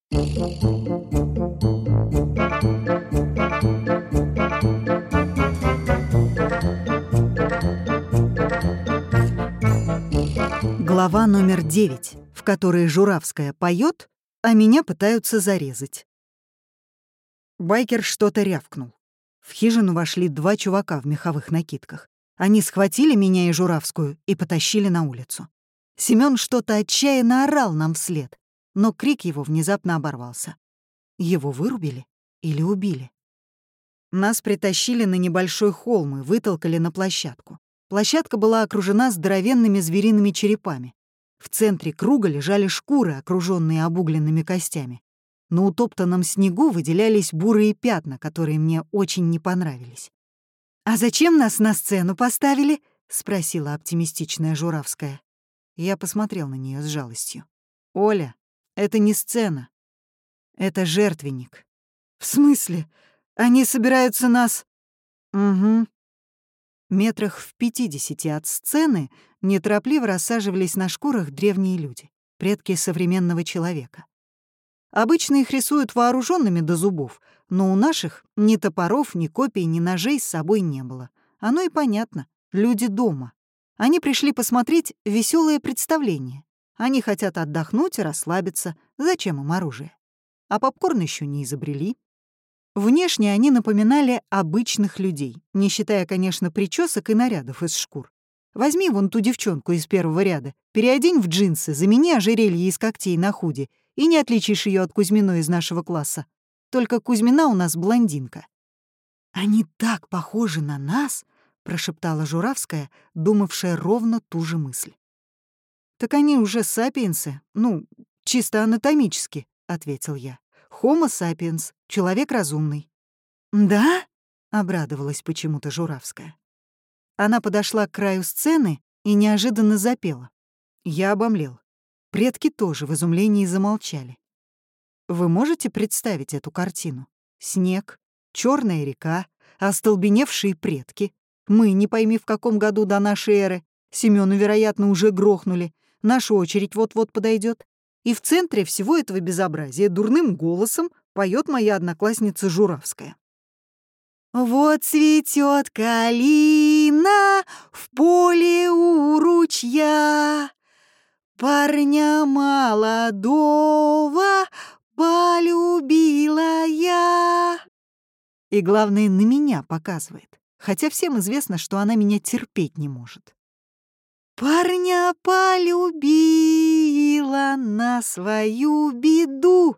Глава номер 9, в которой Журавская поет, а меня пытаются зарезать. Байкер что-то рявкнул. В хижину вошли 2 чувака в меховых накидках. Они схватили меня и Журавскую и потащили на улицу. Семён что-то отчаянно орал нам вслед, но крик его внезапно оборвался. Его вырубили или убили? Нас притащили на небольшой холм и вытолкали на площадку. Площадка была окружена здоровенными звериными черепами. В центре круга лежали шкуры, окруженные обугленными костями. На утоптанном снегу выделялись бурые пятна, которые мне очень не понравились. «А зачем нас на сцену поставили?» — спросила оптимистичная Журавская. Я посмотрел на нее с жалостью. «Оля, это не сцена. Это жертвенник». «В смысле? Они собираются нас...» «Угу». Метрах в 50 от сцены неторопливо рассаживались на шкурах древние люди, предки современного человека. Обычно их рисуют вооруженными до зубов, но у наших ни топоров, ни копий, ни ножей с собой не было. Оно и понятно. Люди дома. Они пришли посмотреть веселое представление. Они хотят отдохнуть и расслабиться. Зачем им оружие? А попкорн еще не изобрели. Внешне они напоминали обычных людей, не считая, конечно, причесок и нарядов из шкур. Возьми вон ту девчонку из первого ряда, переодень в джинсы, замени ожерелье из когтей на худи, и не отличишь ее от Кузьминой из нашего класса. Только Кузьмина у нас блондинка». «Они так похожи на нас», — прошептала Журавская, думавшая ровно ту же мысль. «Так они уже сапиенсы, чисто анатомически», — ответил я. «Homo sapiens, человек разумный». «Да?» — обрадовалась почему-то Журавская. Она подошла к краю сцены и неожиданно запела. Я обомлел. Предки тоже в изумлении замолчали. Вы можете представить эту картину? Снег, черная река, остолбеневшие предки. Мы, не пойми в каком году до нашей эры, Семёну, вероятно, уже грохнули. Наша очередь вот-вот подойдет. И в центре всего этого безобразия дурным голосом поет моя одноклассница Журавская. «Вот цветет калина в поле у ручья, парня молодого полюбила я». И главное, на меня показывает, хотя всем известно, что она меня терпеть не может. «Парня полюбила на свою беду,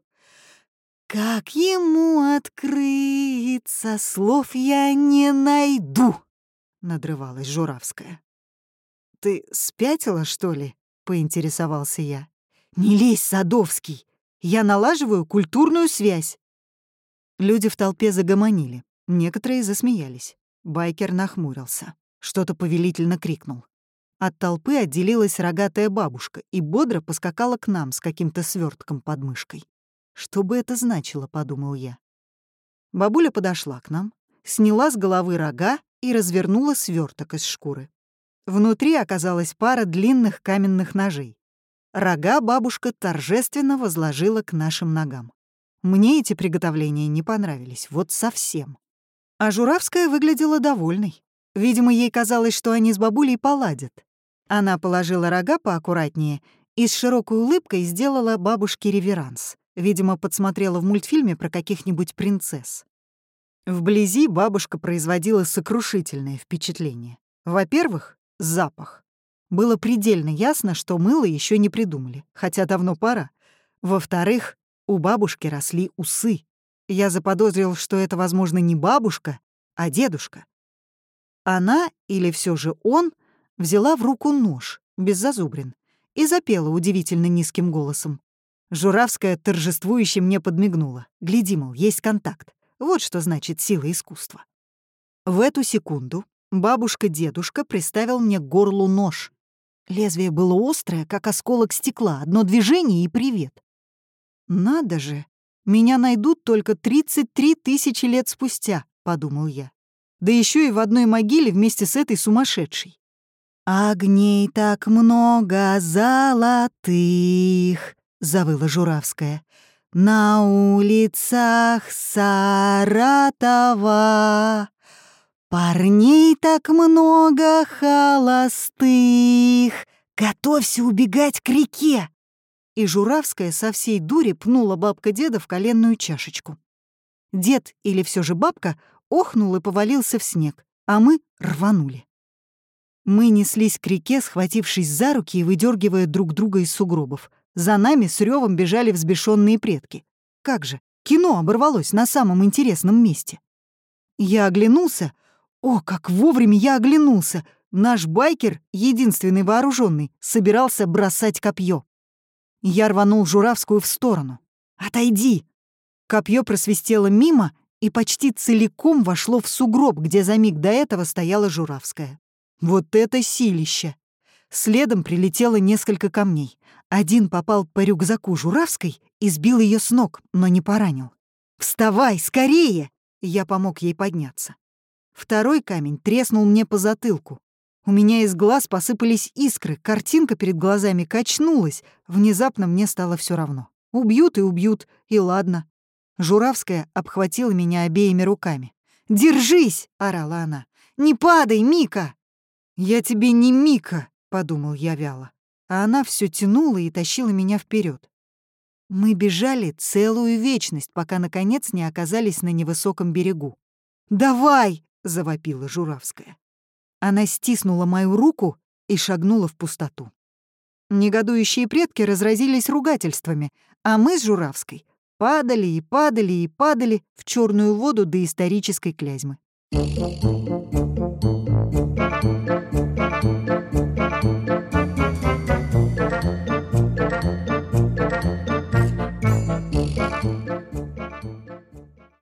как ему открыться, слов я не найду», — надрывалась Журавская. «Ты спятила, что ли?» — поинтересовался я. «Не лезь, Садовский! Я налаживаю культурную связь!» Люди в толпе загомонили. Некоторые засмеялись. Байкер нахмурился. Что-то повелительно крикнул. От толпы отделилась рогатая бабушка и бодро поскакала к нам с каким-то свёртком под мышкой. «Что бы это значило?» — подумал я. Бабуля подошла к нам, сняла с головы рога и развернула свёрток из шкуры. Внутри оказалась пара длинных каменных ножей. Рога бабушка торжественно возложила к нашим ногам. Мне эти приготовления не понравились, вот совсем. А Журавская выглядела довольной. Видимо, ей казалось, что они с бабулей поладят. Она положила рога поаккуратнее и с широкой улыбкой сделала бабушке реверанс. Видимо, подсмотрела в мультфильме про каких-нибудь принцесс. Вблизи бабушка производила сокрушительное впечатление. Во-первых, запах. Было предельно ясно, что мыло еще не придумали, хотя давно пора. Во-вторых, у бабушки росли усы. Я заподозрил, что это, возможно, не бабушка, а дедушка. Она, или все же он, взяла в руку нож, без зазубрин, и запела удивительно низким голосом. Журавская торжествующе мне подмигнула. Гляди, мол, есть контакт. Вот что значит сила искусства. В эту секунду бабушка-дедушка приставил мне к горлу нож. Лезвие было острое, как осколок стекла, одно движение и привет. «Надо же, меня найдут только 33 тысячи лет спустя», — подумал я. Да еще и в одной могиле вместе с этой сумасшедшей. «Огней так много золотых», — завыла Журавская. На улицах Саратова парней так много холостых. Готовься убегать к реке!» И Журавская со всей дури пнула бабка-деда в коленную чашечку. Дед, или все же бабка, охнул и повалился в снег, а мы рванули. Мы неслись к реке, схватившись за руки и выдергивая друг друга из сугробов. За нами с ревом бежали взбешенные предки. Как же, кино оборвалось на самом интересном месте. Я оглянулся. О, как вовремя я оглянулся! Наш байкер, единственный вооруженный, собирался бросать копье. Я рванул Журавскую в сторону. «Отойди!» Копье просвистело мимо и почти целиком вошло в сугроб, где за миг до этого стояла Журавская. Вот это силище! Следом прилетело несколько камней. Один попал по рюкзаку Журавской и сбил ее с ног, но не поранил. «Вставай, скорее!» Я помог ей подняться. Второй камень треснул мне по затылку. У меня из глаз посыпались искры, картинка перед глазами качнулась. Внезапно мне стало все равно. Убьют и убьют, и ладно. Журавская обхватила меня обеими руками. «Держись!» — орала она. «Не падай, Мика!» «Я тебе не Мика!» — подумал я вяло. А она все тянула и тащила меня вперед. Мы бежали целую вечность, пока, наконец, не оказались на невысоком берегу. «Давай!» — завопила Журавская. Она стиснула мою руку и шагнула в пустоту. Негодующие предки разразились ругательствами, а мы с Журавской падали и падали и падали в черную воду доисторической Клязьмы.